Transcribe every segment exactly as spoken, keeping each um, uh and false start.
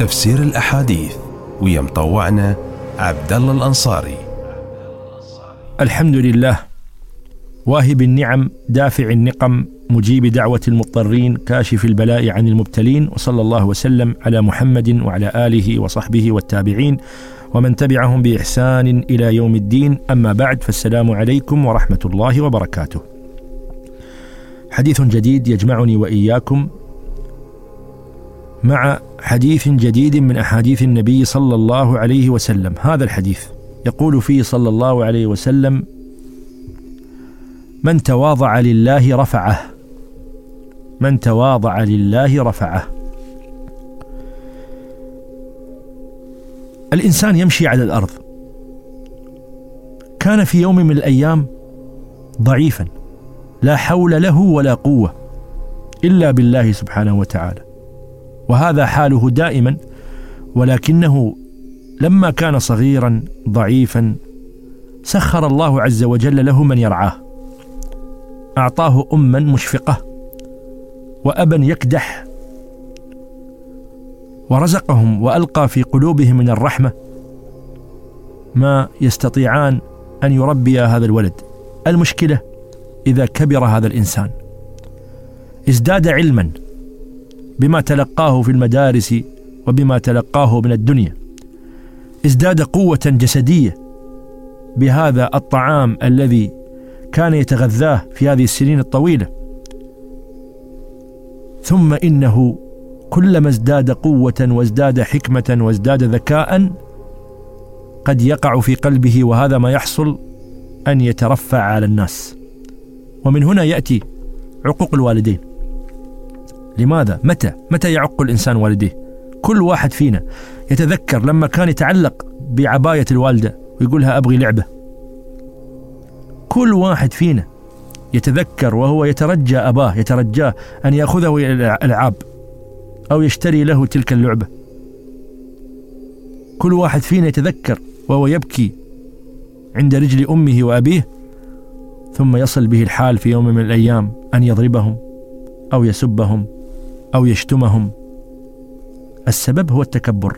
تفسير الأحاديث ويا مطوعنا عبد الله الأنصاري. الحمد لله واهب النعم دافع النقم مجيب دعوة المضطرين كاشف البلاء عن المبتلين، وصلى الله وسلم على محمد وعلى آله وصحبه والتابعين ومن تبعهم بإحسان إلى يوم الدين. أما بعد، فالسلام عليكم ورحمة الله وبركاته. حديث جديد يجمعني وإياكم مع حديث جديد من أحاديث النبي صلى الله عليه وسلم. هذا الحديث يقول فيه صلى الله عليه وسلم: من تواضع لله رفعه، من تواضع لله رفعه. الإنسان يمشي على الأرض، كان في يوم من الأيام ضعيفا لا حول له ولا قوة إلا بالله سبحانه وتعالى، وهذا حاله دائما، ولكنه لما كان صغيرا ضعيفا سخر الله عز وجل له من يرعاه، أعطاه أما مشفقة وأبا يكدح، ورزقهم وألقى في قلوبهم من الرحمة ما يستطيعان أن يربي هذا الولد. المشكلة إذا كبر هذا الإنسان ازداد علما بما تلقاه في المدارس وبما تلقاه من الدنيا، ازداد قوة جسدية بهذا الطعام الذي كان يتغذاه في هذه السنين الطويلة، ثم إنه كلما ازداد قوة وازداد حكمة وازداد ذكاء قد يقع في قلبه، وهذا ما يحصل، أن يترفع على الناس. ومن هنا يأتي عقوق الوالدين. لماذا؟ متى؟ متى يعق الإنسان والديه؟ كل واحد فينا يتذكر لما كان يتعلق بعباية الوالدة ويقولها أبغي لعبة. كل واحد فينا يتذكر وهو يترجى أباه، يترجاه أن يأخذه إلى الألعاب أو يشتري له تلك اللعبة. كل واحد فينا يتذكر وهو يبكي عند رجل أمه وأبيه، ثم يصل به الحال في يوم من الأيام أن يضربهم أو يسبهم أو يشتمهم. السبب هو التكبر،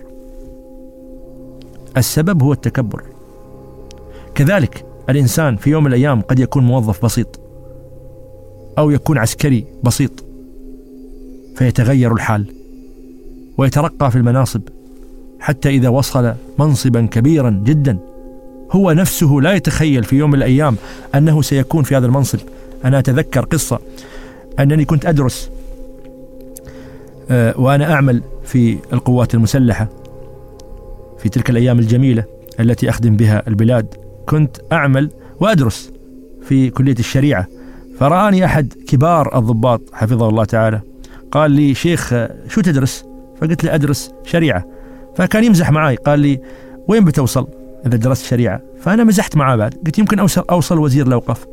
السبب هو التكبر. كذلك الإنسان في يوم من الأيام قد يكون موظف بسيط أو يكون عسكري بسيط، فيتغير الحال ويترقى في المناصب حتى إذا وصل منصبا كبيرا جدا هو نفسه لا يتخيل في يوم من الأيام أنه سيكون في هذا المنصب. أنا أتذكر قصة أنني كنت أدرس أه وأنا أعمل في القوات المسلحة في تلك الأيام الجميلة التي أخدم بها البلاد. كنت أعمل وأدرس في كلية الشريعة، فرآني أحد كبار الضباط حفظه الله تعالى، قال لي: شيخ شو تدرس؟ فقلت له: أدرس شريعة. فكان يمزح معي، قال لي: وين بتوصل إذا درست شريعة؟ فأنا مزحت معه بعد، قلت: يمكن أوصل, أوصل وزير الأوقاف.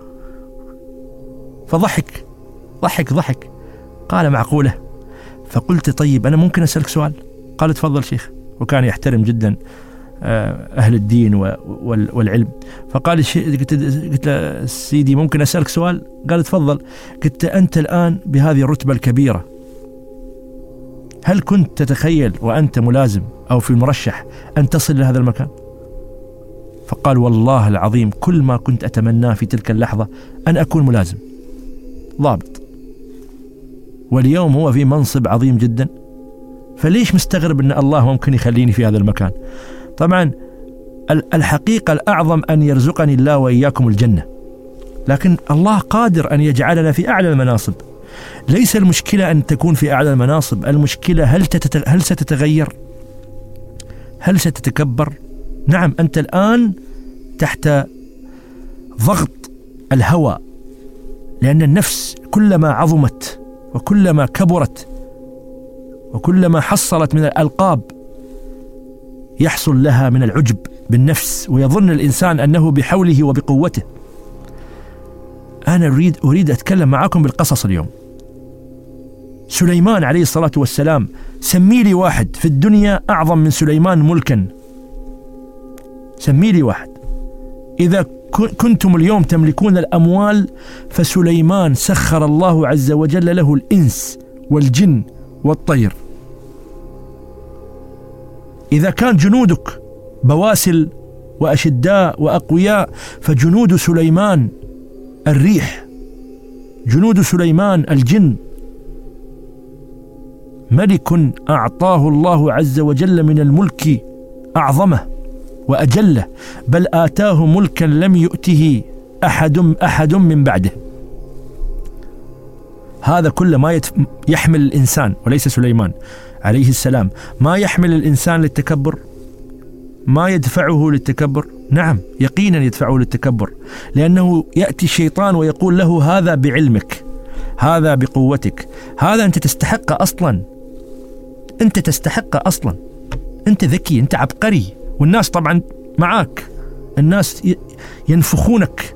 فضحك ضحك ضحك قال: معقولة؟ فقلت: طيب أنا ممكن أسألك سؤال؟ قال: تفضل شيخ. وكان يحترم جدا أهل الدين والعلم. فقال: قلت له: سيدي ممكن أسألك سؤال؟ قال: تفضل. قلت: أنت الآن بهذه الرتبة الكبيرة، هل كنت تتخيل وأنت ملازم أو في المرشح أن تصل لهذا المكان؟ فقال: والله العظيم كل ما كنت أتمناه في تلك اللحظة أن أكون ملازم ضابط، واليوم هو في منصب عظيم جدا، فليش مستغرب أن الله ممكن يخليني في هذا المكان؟ طبعا الحقيقة الأعظم أن يرزقني الله وإياكم الجنة، لكن الله قادر أن يجعلنا في أعلى المناصب. ليس المشكلة أن تكون في أعلى المناصب، المشكلة هل, تتت... هل ستتغير؟ هل ستتكبر؟ نعم، أنت الآن تحت ضغط الهوى، لأن النفس كلما عظمت وكلما كبرت وكلما حصلت من الألقاب يحصل لها من العجب بالنفس، ويظن الإنسان أنه بحوله وبقوته. أنا أريد أريد أتكلم معكم بالقصص اليوم. سليمان عليه الصلاة والسلام، سمي لي واحد في الدنيا أعظم من سليمان ملكا، سمي لي واحد. إذا كنتم اليوم تملكون الأموال، فسليمان سخر الله عز وجل له الإنس والجن والطير. إذا كان جنودك بواسل وأشداء وأقوياء، فجنود سليمان الريح، جنود سليمان الجن. ملك أعطاه الله عز وجل من الملك أعظمه وأجله، بل آتاه ملكا لم يؤته أحد أحد من بعده. هذا كله ما يحمل الإنسان، وليس سليمان عليه السلام، ما يحمل الإنسان للتكبر، ما يدفعه للتكبر. نعم يقينا يدفعه للتكبر، لأنه يأتي الشيطان ويقول له هذا بعلمك، هذا بقوتك، هذا أنت تستحق أصلا، أنت تستحق أصلا، أنت ذكي، أنت عبقري، والناس طبعا معاك، الناس ينفخونك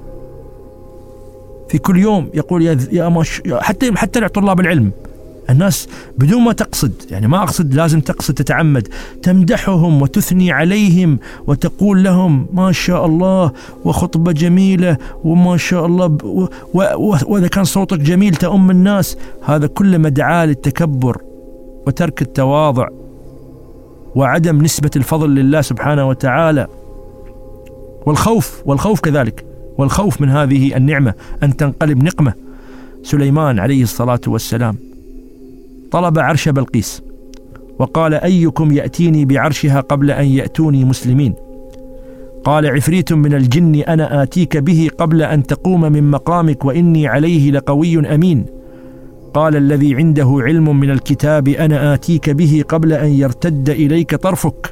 في كل يوم، يقول يا يا مش حتى حتى طلاب العلم، الناس بدون ما تقصد، يعني ما أقصد لازم تقصد، تتعمد، تمدحهم وتثني عليهم وتقول لهم ما شاء الله وخطبة جميلة وما شاء الله، وإذا كان صوتك جميل تأم الناس. هذا كله مدعاة للتكبر وترك التواضع وعدم نسبة الفضل لله سبحانه وتعالى، والخوف والخوف كذلك، والخوف من هذه النعمة أن تنقلب نقمة. سليمان عليه الصلاة والسلام طلب عرش بلقيس وقال أيكم يأتيني بعرشها قبل أن يأتوني مسلمين؟ قال عفريت من الجن أنا آتيك به قبل أن تقوم من مقامك وإني عليه لقوي أمين. قال الذي عنده علم من الكتاب أنا آتيك به قبل أن يرتد إليك طرفك.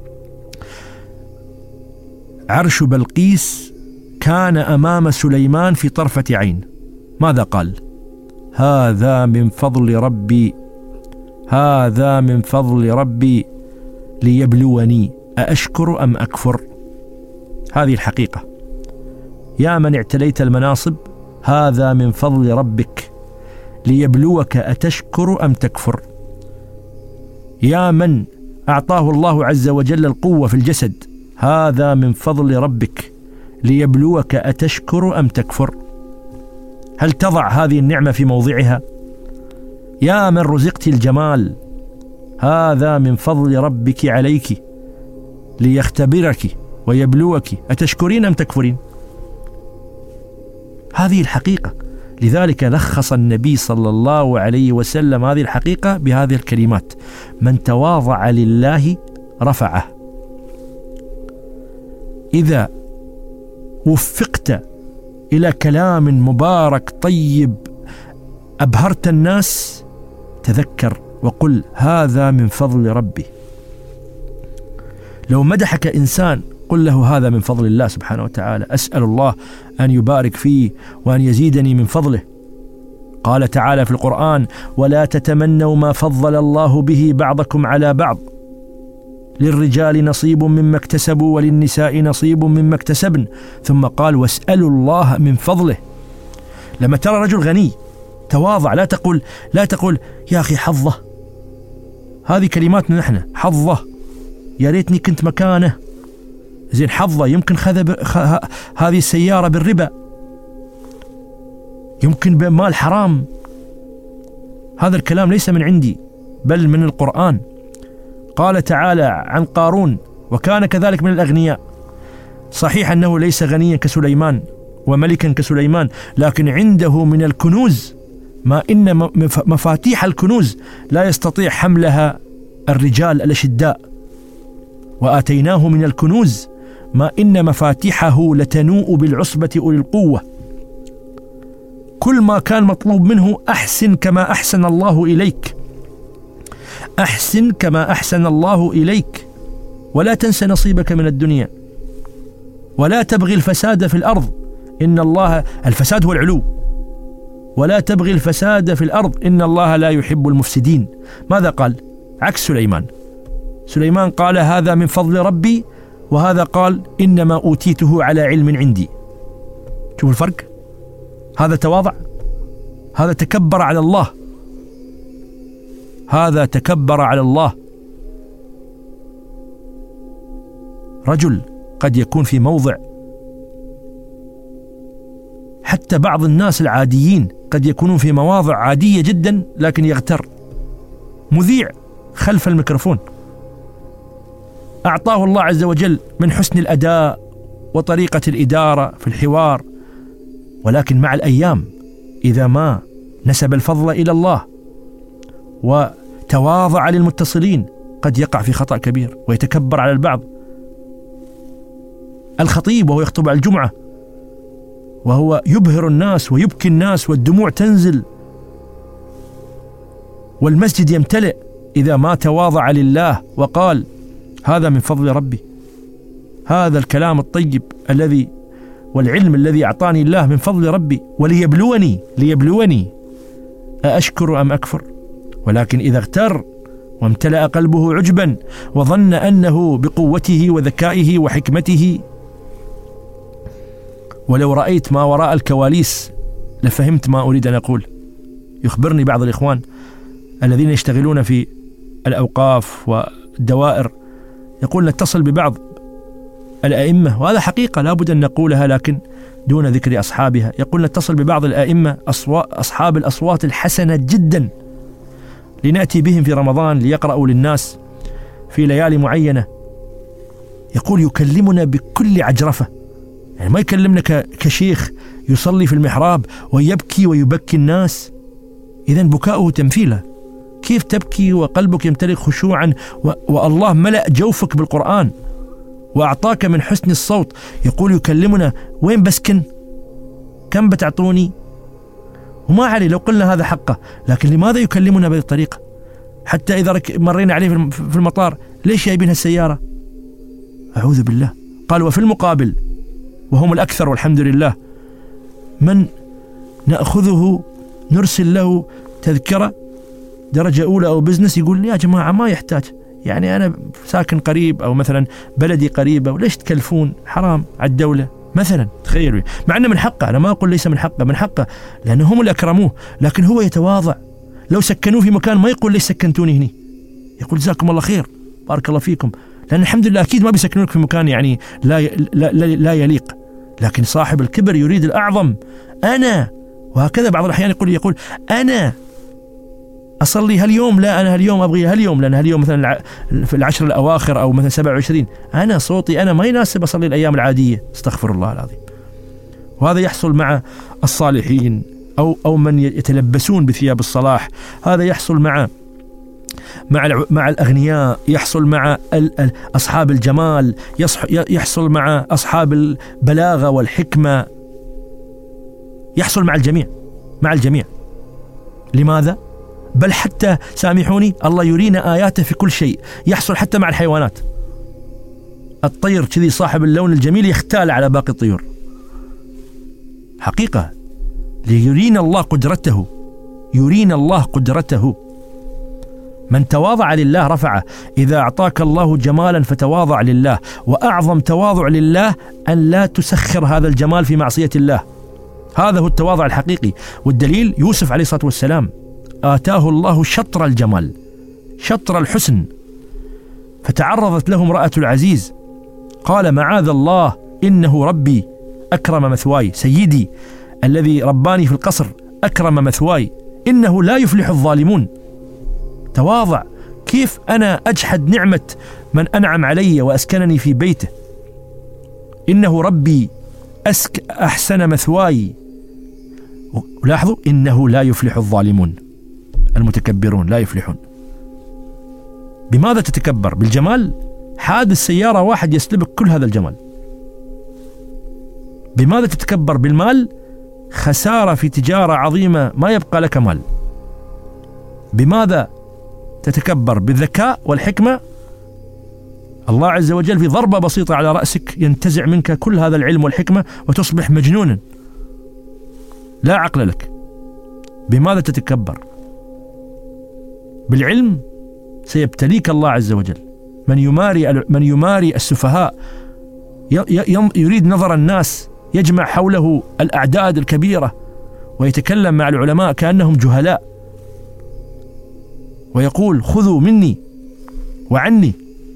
عرش بلقيس كان أمام سليمان في طرفة عين. ماذا قال؟ هذا من فضل ربي، هذا من فضل ربي ليبلوني أأشكر أم أكفر. هذه الحقيقة. يا من اعتليت المناصب، هذا من فضل ربك ليبلوك أتشكر أم تكفر. يا من أعطاه الله عز وجل القوة في الجسد، هذا من فضل ربك ليبلوك أتشكر أم تكفر. هل تضع هذه النعمة في موضعها؟ يا من رزقت الجمال، هذا من فضل ربك عليك ليختبرك ويبلوك أتشكرين أم تكفرين. هذه الحقيقة. لذلك لخص النبي صلى الله عليه وسلم هذه الحقيقة بهذه الكلمات: من تواضع لله رفعه. إذا وفقت إلى كلام مبارك طيب أبهرت الناس، تذكر وقل هذا من فضل ربي. لو مدحك إنسان قل له هذا من فضل الله سبحانه وتعالى، أسأل الله أن يبارك فيه وأن يزيدني من فضله. قال تعالى في القرآن: ولا تتمنوا ما فضل الله به بعضكم على بعض، للرجال نصيب مما اكتسبوا وللنساء نصيب مما اكتسبن. ثم قال: واسألوا الله من فضله. لما ترى رجل غني تواضع، لا تقول لا تقول يا أخي حظه، هذه كلماتنا نحن، حظه، يا ريتني كنت مكانه، زين حظه يمكن خذ خ... هذه السيارة بالربا، يمكن بمال حرام. هذا الكلام ليس من عندي بل من القرآن. قال تعالى عن قارون: وكان كذلك من الأغنياء. صحيح أنه ليس غنيا كسليمان وملكا كسليمان، لكن عنده من الكنوز ما إن مفاتيح الكنوز لا يستطيع حملها الرجال الأشداء، وآتيناه من الكنوز ما إن مفاتيحه لتنوء بالعصبة أولي القوة. كل ما كان مطلوب منه: أحسن كما أحسن الله إليك، أحسن كما أحسن الله إليك، ولا تنس نصيبك من الدنيا، ولا تبغي الفساد في الأرض، إن الله، الفساد هو العلو، ولا تبغي الفساد في الأرض إن الله لا يحب المفسدين. ماذا قال؟ عكس سليمان. سليمان قال هذا من فضل ربي، وهذا قال إنما أوتيته على علم عندي. شوف الفرق. هذا تواضع، هذا تكبر على الله، هذا تكبر على الله. رجل قد يكون في موضع، حتى بعض الناس العاديين قد يكونون في مواضع عادية جدا، لكن يغتر. مذيع خلف الميكروفون أعطاه الله عز وجل من حسن الأداء وطريقة الإدارة في الحوار، ولكن مع الأيام إذا ما نسب الفضل إلى الله وتواضع للمتصلين قد يقع في خطأ كبير ويتكبر على البعض. الخطيب وهو يخطب على الجمعة وهو يبهر الناس ويبكي الناس والدموع تنزل والمسجد يمتلئ، إذا ما تواضع لله وقال هذا من فضل ربي، هذا الكلام الطيب الذي والعلم الذي أعطاني الله من فضل ربي وليبلوني ليبلوني أأشكر أم أكفر. ولكن إذا اغتر وامتلأ قلبه عجبا وظن أنه بقوته وذكائه وحكمته، ولو رأيت ما وراء الكواليس لفهمت ما أريد أن أقول. يخبرني بعض الإخوان الذين يشتغلون في الأوقاف والدوائر، يقول نتصل ببعض الأئمة، وهذا حقيقة لابد أن نقولها لكن دون ذكر أصحابها. يقول نتصل ببعض الأئمة أصحاب الأصوات الحسنة جدا لنأتي بهم في رمضان ليقرأوا للناس في ليالي معينة. يقول يكلمنا بكل عجرفة، يعني ما يكلمنا كشيخ يصلي في المحراب ويبكي ويبكي الناس، إذن بكاؤه تمثيله. كيف تبكي وقلبك يمتلئ خشوعا والله ملأ جوفك بالقرآن وأعطاك من حسن الصوت؟ يقول يكلمنا وين بسكن، كم بتعطوني، وما علي لو قلنا هذا حقه، لكن لماذا يكلمنا بهذه الطريقة؟ حتى إذا مرينا عليه في المطار ليش جايبين هالسيارة؟ أعوذ بالله. قال وفي المقابل وهم الأكثر والحمد لله من نأخذه نرسل له تذكرة درجة أولى أو بزنس، يقول لي يا جماعة ما يحتاج، يعني أنا ساكن قريب أو مثلا بلدي قريبة وليش تكلفون، حرام على الدولة مثلا. تخيلوا، مع أنه من حقه، أنا ما أقول ليس من حقه، من حقه لأنه هم اللي أكرموه، لكن هو يتواضع. لو سكنوه في مكان ما يقول ليش سكنتوني هني، يقول جزاكم الله خير بارك الله فيكم، لأن الحمد لله أكيد ما بيسكنونك في مكان يعني لا لا لا, لا يليق. لكن صاحب الكبر يريد الأعظم، أنا. وهكذا بعض الأحيان يقول يقول أنا أصلي هاليوم، لا أنا هاليوم أبغي هاليوم، لأن هاليوم مثلا في العشر الأواخر أو مثلا سبعة وعشرين، أنا صوتي أنا ما يناسب أصلي الأيام العادية. استغفر الله العظيم. وهذا يحصل مع الصالحين أو أو من يتلبسون بثياب الصلاح، هذا يحصل مع مع مع الأغنياء، يحصل مع أصحاب الجمال، يحصل مع أصحاب البلاغة والحكمة، يحصل مع الجميع مع الجميع. لماذا؟ بل حتى سامحوني الله يرينا آياته في كل شيء، يحصل حتى مع الحيوانات. الطير كذي صاحب اللون الجميل يختال على باقي الطيور، حقيقة ليرينا الله قدرته، يرينا الله قدرته. من تواضع لله رفعه. إذا أعطاك الله جمالا فتواضع لله، وأعظم تواضع لله أن لا تسخر هذا الجمال في معصية الله، هذا هو التواضع الحقيقي. والدليل يوسف عليه الصلاة والسلام آتاه الله شطر الجمال، شطر الحسن، فتعرضت له امرأة العزيز قال معاذ الله إنه ربي أكرم مثواي، سيدي الذي رباني في القصر أكرم مثواي، إنه لا يفلح الظالمون. تواضع. كيف أنا أجحد نعمة من أنعم علي وأسكنني في بيته؟ إنه ربي أسك أحسن مثواي. ولاحظوا إنه لا يفلح الظالمون، المتكبرون لا يفلحون. بماذا تتكبر؟ بالجمال؟ حادث سيارة واحد يسلبك كل هذا الجمال. بماذا تتكبر؟ بالمال؟ خسارة في تجارة عظيمة ما يبقى لك مال. بماذا تتكبر؟ بالذكاء والحكمة. الله عز وجل في ضربة بسيطة على رأسك ينتزع منك كل هذا العلم والحكمة وتصبح مجنونا لا عقل لك. بماذا تتكبر؟ بالعلم سيبتليك الله عز وجل. من يماري من يماري السفهاء يريد نظر الناس، يجمع حوله الأعداد الكبيرة ويتكلم مع العلماء كأنهم جهلاء ويقول خذوا مني وعني،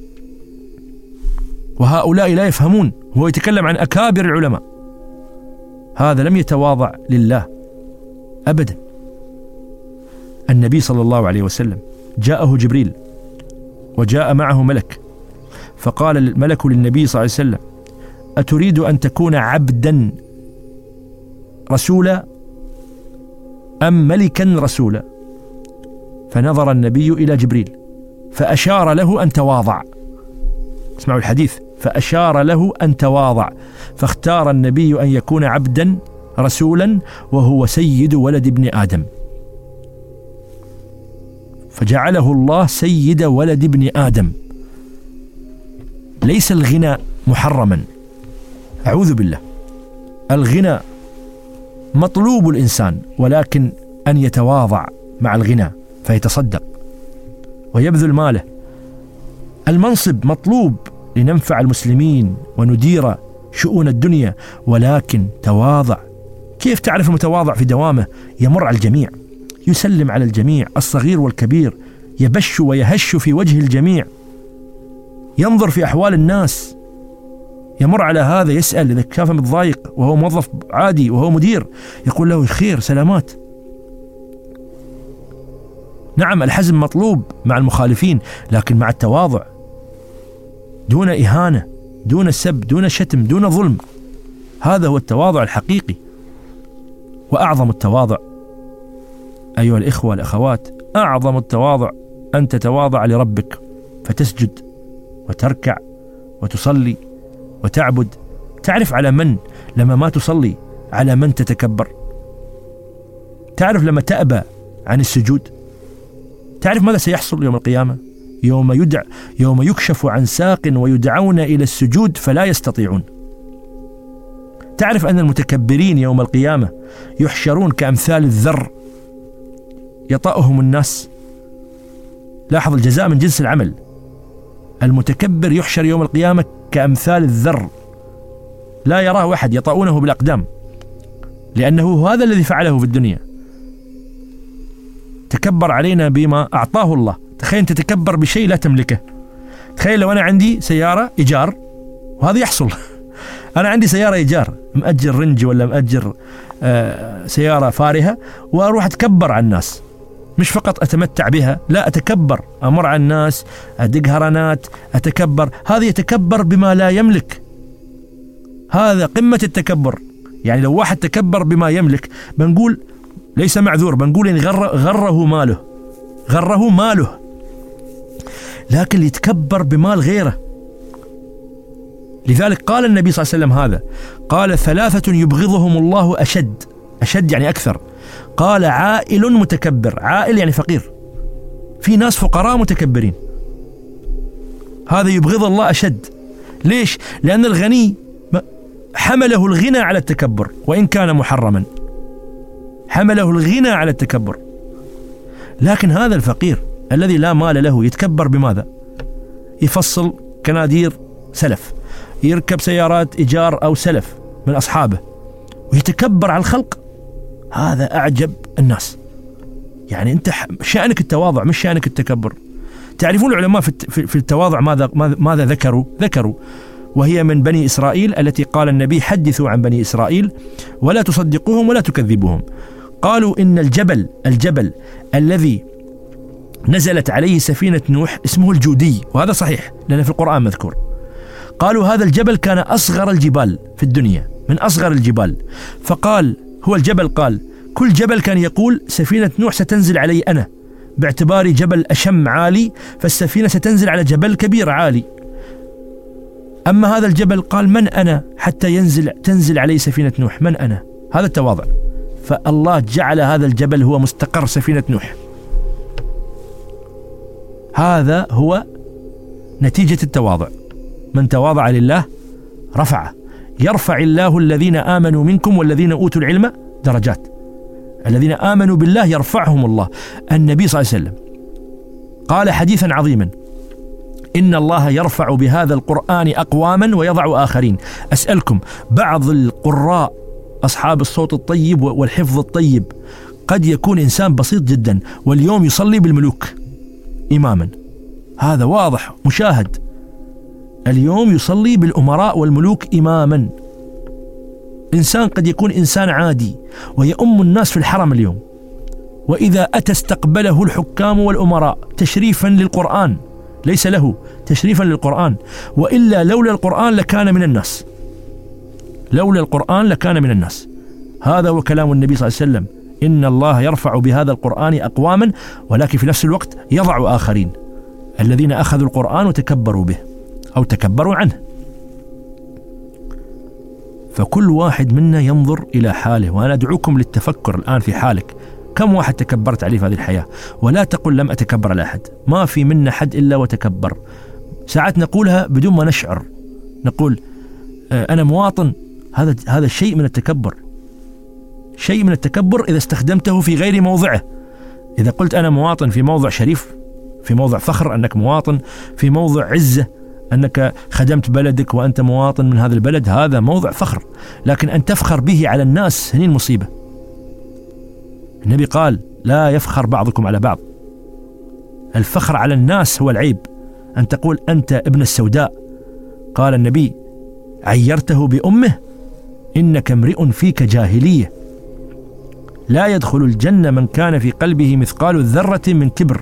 وهؤلاء لا يفهمون، هو يتكلم عن أكابر العلماء. هذا لم يتواضع لله أبدا. النبي صلى الله عليه وسلم جاءه جبريل وجاء معه ملك فقال الملك للنبي صلى الله عليه وسلم: أتريد أن تكون عبدا رسولا أم ملكا رسولا؟ فنظر النبي إلى جبريل فأشار له أن تواضع. اسمعوا الحديث: فأشار له أن تواضع، فاختار النبي أن يكون عبدا رسولا وهو سيد ولد ابن آدم، فجعله الله سيد ولد ابن آدم. ليس الغنى محرما، أعوذ بالله، الغنى مطلوب الإنسان، ولكن أن يتواضع مع الغنى فيتصدق ويبذل ماله. المنصب مطلوب لننفع المسلمين وندير شؤون الدنيا، ولكن تواضع. كيف تعرف المتواضع في دوامه؟ يمر على الجميع، يسلم على الجميع، الصغير والكبير، يبش ويهش في وجه الجميع، ينظر في أحوال الناس، يمر على هذا يسأل إذا كان متضايق وهو موظف عادي وهو مدير، يقول له: خير، سلامات. نعم، الحزم مطلوب مع المخالفين، لكن مع التواضع، دون إهانة، دون سب، دون شتم، دون ظلم. هذا هو التواضع الحقيقي. وأعظم التواضع أيها الإخوة والأخوات، أعظم التواضع أن تتواضع لربك، فتسجد وتركع وتصلي وتعبد. تعرف على من لما ما تصلي؟ على من تتكبر. تعرف لما تأبى عن السجود؟ تعرف ماذا سيحصل يوم القيامة؟ يوم يدع يوم يكشف عن ساق ويدعون إلى السجود فلا يستطيعون. تعرف أن المتكبرين يوم القيامة يحشرون كأمثال الذر يطأهم الناس. لاحظ، الجزاء من جنس العمل. المتكبر يحشر يوم القيامة كأمثال الذر، لا يراه أحد، يطأونه بالأقدام، لأنه هذا الذي فعله في الدنيا. تكبر علينا بما أعطاه الله. تخيل تتكبر بشيء لا تملكه. تخيل لو أنا عندي سيارة إيجار، وهذا يحصل أنا عندي سيارة إيجار، مأجر رنج ولا مأجر آه سيارة فارهة، وأروح أتكبر على الناس. مش فقط أتمتع بها، لا، أتكبر، أمر على الناس، أدق هرنات، أتكبر. هذا يتكبر بما لا يملك. هذا قمة التكبر. يعني لو واحد تكبر بما يملك بنقول ليس معذور، بنقول إن غر غره ماله، غره ماله. لكن يتكبر بمال غيره. لذلك قال النبي صلى الله عليه وسلم هذا، قال: ثلاثة يبغضهم الله أشد. أشد يعني أكثر. قال: عائل متكبر. عائل يعني فقير. في ناس فقراء متكبرين، هذا يبغض الله أشد. ليش؟ لأن الغني حمله الغنى على التكبر، وإن كان محرما، حمله الغنى على التكبر. لكن هذا الفقير الذي لا مال له يتكبر بماذا؟ يفصل كنادير سلف، يركب سيارات إيجار أو سلف من أصحابه، ويتكبر على الخلق. هذا أعجب الناس. يعني أنت شأنك التواضع، مش شأنك التكبر. تعرفون العلماء في التواضع ماذا ماذا ذكروا؟ ذكروا وهي من بني إسرائيل التي قال النبي: حدثوا عن بني إسرائيل ولا تصدقوهم ولا تكذبوهم. قالوا إن الجبل الجبل الذي نزلت عليه سفينة نوح اسمه الجودي، وهذا صحيح لأن في القرآن مذكور. قالوا هذا الجبل كان أصغر الجبال في الدنيا، من أصغر الجبال. فقال هو الجبل، قال كل جبل كان يقول سفينة نوح ستنزل علي أنا، باعتباري جبل أشم عالي، فالسفينة ستنزل على جبل كبير عالي. أما هذا الجبل قال من أنا حتى ينزل تنزل علي سفينة نوح؟ من أنا؟ هذا التواضع. فالله جعل هذا الجبل هو مستقر سفينة نوح. هذا هو نتيجة التواضع. من تواضع لله رفعه. يرفع الله الذين آمنوا منكم والذين أوتوا العلم درجات. الذين آمنوا بالله يرفعهم الله. النبي صلى الله عليه وسلم قال حديثا عظيما: إن الله يرفع بهذا القرآن أقواما ويضع آخرين. أسألكم، بعض القراء أصحاب الصوت الطيب والحفظ الطيب قد يكون إنسان بسيط جدا واليوم يصلي بالملوك إماما، هذا واضح مشاهد. اليوم يصلي بالأمراء والملوك إماما. إنسان قد يكون إنسان عادي ويؤم الناس في الحرم اليوم، وإذا أتى استقبله الحكام والأمراء تشريفا للقرآن ليس له، تشريفا للقرآن، وإلا لولا القرآن لكان من الناس، لولا القرآن لكان من الناس. هذا هو كلام النبي صلى الله عليه وسلم: إن الله يرفع بهذا القرآن أقواما ولكن في نفس الوقت يضع آخرين، الذين أخذوا القرآن وتكبروا به أو تكبروا عنه. فكل واحد منا ينظر إلى حاله، وأنا أدعوكم للتفكر الآن في حالك. كم واحد تكبرت عليه في هذه الحياة؟ ولا تقل لم أتكبر على أحد، ما في منا حد إلا وتكبر. ساعات نقولها بدون ما نشعر، نقول أنا مواطن، هذا هذا شيء من التكبر، شيء من التكبر إذا استخدمته في غير موضعه. إذا قلت أنا مواطن في موضع شريف، في موضع فخر أنك مواطن، في موضع عزة أنك خدمت بلدك وأنت مواطن من هذا البلد، هذا موضع فخر. لكن أن تفخر به على الناس هني المصيبة. النبي قال: لا يفخر بعضكم على بعض. الفخر على الناس هو العيب. أن تقول أنت ابن السوداء، قال النبي: عيرته بأمه إنك امرئ فيك جاهلية. لا يدخل الجنة من كان في قلبه مثقال الذرة من كبر.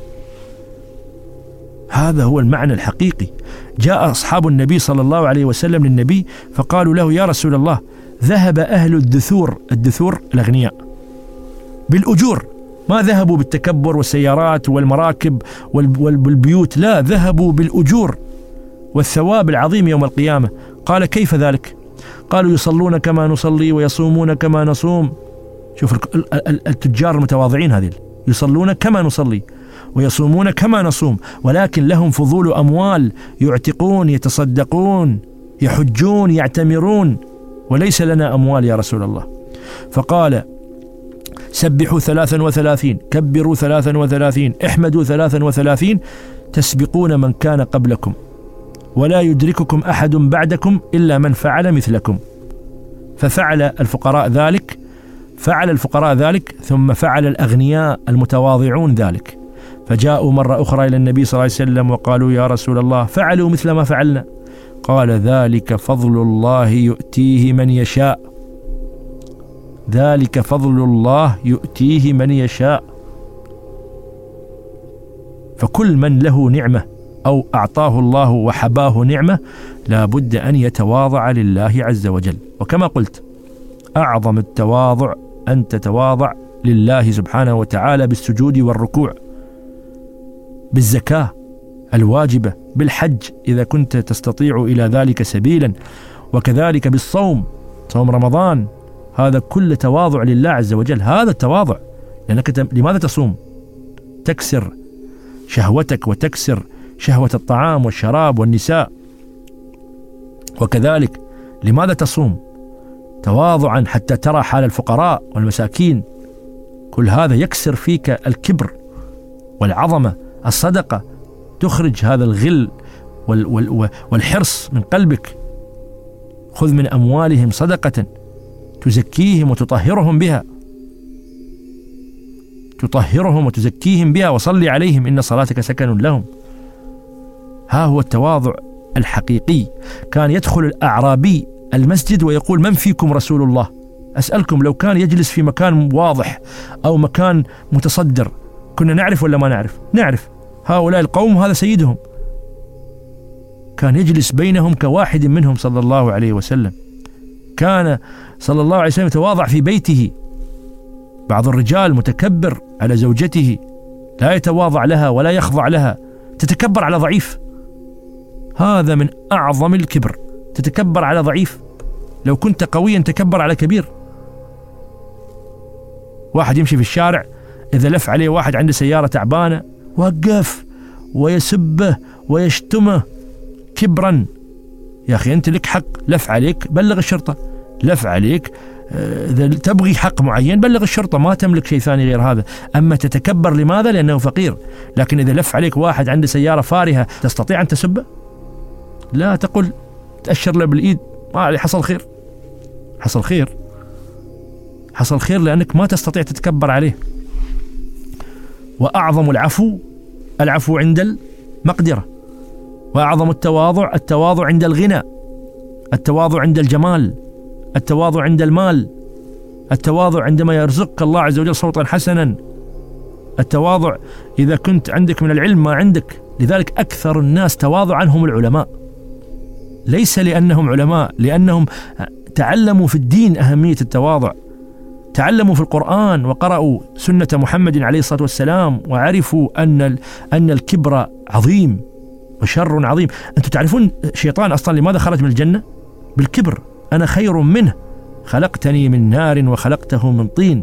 هذا هو المعنى الحقيقي. جاء أصحاب النبي صلى الله عليه وسلم للنبي فقالوا له: يا رسول الله، ذهب أهل الدثور، الدثور الأغنياء، بالأجور، ما ذهبوا بالتكبر والسيارات والمراكب والبيوت، لا، ذهبوا بالأجور والثواب العظيم يوم القيامة. قال: كيف ذلك؟ قالوا: يصلون كما نصلي ويصومون كما نصوم. شوف التجار المتواضعين هذه، يصلون كما نصلي ويصومون كما نصوم، ولكن لهم فضول أموال، يعتقون، يتصدقون، يحجون، يعتمرون، وليس لنا أموال يا رسول الله. فقال: سبحوا ثلاثا وثلاثين، كبروا ثلاثا وثلاثين، احمدوا ثلاثا وثلاثين، تسبقون من كان قبلكم، ولا يدرككم أحد بعدكم إلا من فعل مثلكم. ففعل الفقراء ذلك، فعل الفقراء ذلك، ثم فعل الأغنياء المتواضعون ذلك. فجاءوا مرة أخرى إلى النبي صلى الله عليه وسلم وقالوا: يا رسول الله، فعلوا مثل ما فعلنا. قال: ذلك فضل الله يؤتيه من يشاء، ذلك فضل الله يؤتيه من يشاء. فكل من له نعمة أو أعطاه الله وحباه نعمة لا بد أن يتواضع لله عز وجل. وكما قلت، أعظم التواضع أن تتواضع لله سبحانه وتعالى بالسجود والركوع، بالزكاة الواجبة، بالحج إذا كنت تستطيع إلى ذلك سبيلا، وكذلك بالصوم، صوم رمضان، هذا كل تواضع لله عز وجل. هذا التواضع، لأنك لماذا تصوم؟ تكسر شهوتك وتكسر شهوة الطعام والشراب والنساء. وكذلك لماذا تصوم؟ تواضعا حتى ترى حال الفقراء والمساكين. كل هذا يكسر فيك الكبر والعظمة. الصدقة تخرج هذا الغل والحرص من قلبك. خذ من أموالهم صدقة تزكيهم وتطهرهم بها، تطهرهم وتزكيهم بها، وصلي عليهم إن صلاتك سكن لهم. ها هو التواضع الحقيقي. كان يدخل الأعرابي المسجد ويقول: من فيكم رسول الله؟ أسألكم، لو كان يجلس في مكان واضح أو مكان متصدر كنا نعرف ولا ما نعرف؟ نعرف هؤلاء القوم، هذا سيدهم. كان يجلس بينهم كواحد منهم صلى الله عليه وسلم. كان صلى الله عليه وسلم يتواضع في بيته. بعض الرجال متكبر على زوجته، لا يتواضع لها ولا يخضع لها، تتكبر على ضعيف. هذا من أعظم الكبر، تتكبر على ضعيف. لو كنت قويا تكبر على كبير. واحد يمشي في الشارع، إذا لف عليه واحد عنده سيارة تعبانة وقف ويسبه ويشتمه كبرا. يا أخي أنت لك حق، لف عليك بلغ الشرطة، لف عليك إذا تبغي حق معين بلغ الشرطة، ما تملك شيء ثاني غير هذا. أما تتكبر لماذا؟ لأنه فقير. لكن إذا لف عليك واحد عنده سيارة فارهة تستطيع أن تسبه؟ لا تقل تأشر له بالإيد ما حصل خير، حصل خير، حصل خير، لأنك ما تستطيع تتكبر عليه. وأعظم العفو العفو عند المقدرة، وأعظم التواضع التواضع عند الغنى، التواضع عند الجمال، التواضع عند المال، التواضع عندما يرزقك الله عز وجل صوتا حسنا، التواضع إذا كنت عندك من العلم ما عندك لذلك أكثر الناس تواضعا هم العلماء، ليس لأنهم علماء، لأنهم تعلموا في الدين أهمية التواضع، تعلموا في القرآن وقرأوا سنة محمد عليه الصلاة والسلام وعرفوا أن أن الكبر عظيم وشر عظيم. أنتم تعرفون الشيطان أصلا لماذا خرج من الجنة؟ بالكبر، أنا خير منه، خلقتني من نار وخلقته من طين.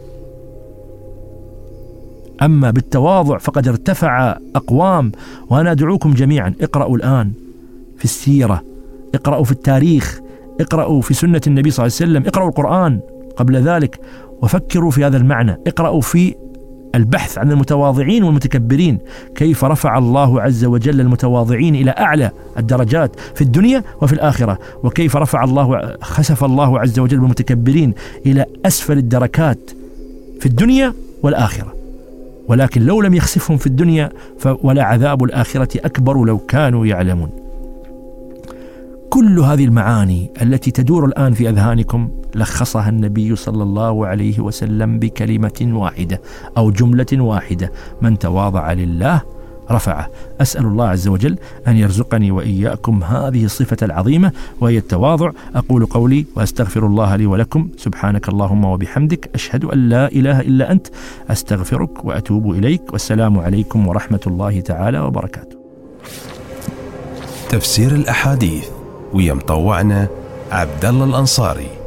أما بالتواضع فقد ارتفع أقوام. وأنا أدعوكم جميعا اقرأوا الآن في السيرة، اقرأوا في التاريخ، اقرأوا في سنة النبي صلى الله عليه وسلم، اقرأوا القرآن قبل ذلك وفكروا في هذا المعنى، اقرأوا في البحث عن المتواضعين والمتكبرين، كيف رفع الله عز وجل المتواضعين إلى أعلى الدرجات في الدنيا وفي الآخرة، وكيف رفع الله خسف الله عز وجل بالمتكبرين إلى أسفل الدركات في الدنيا والآخرة. ولكن لو لم يخسفهم في الدنيا ولا عذاب الآخرة أكبر لو كانوا يعلمون. كل هذه المعاني التي تدور الآن في أذهانكم لخصها النبي صلى الله عليه وسلم بكلمة واحدة أو جملة واحدة: من تواضع لله رفعه. أسأل الله عز وجل أن يرزقني وإياكم هذه الصفة العظيمة وهي التواضع. أقول قولي وأستغفر الله لي ولكم. سبحانك اللهم وبحمدك، أشهد أن لا إله إلا أنت، أستغفرك وأتوب إليك، والسلام عليكم ورحمة الله تعالى وبركاته. تفسير الأحاديث ويا مطوعنا عبد الله الأنصاري.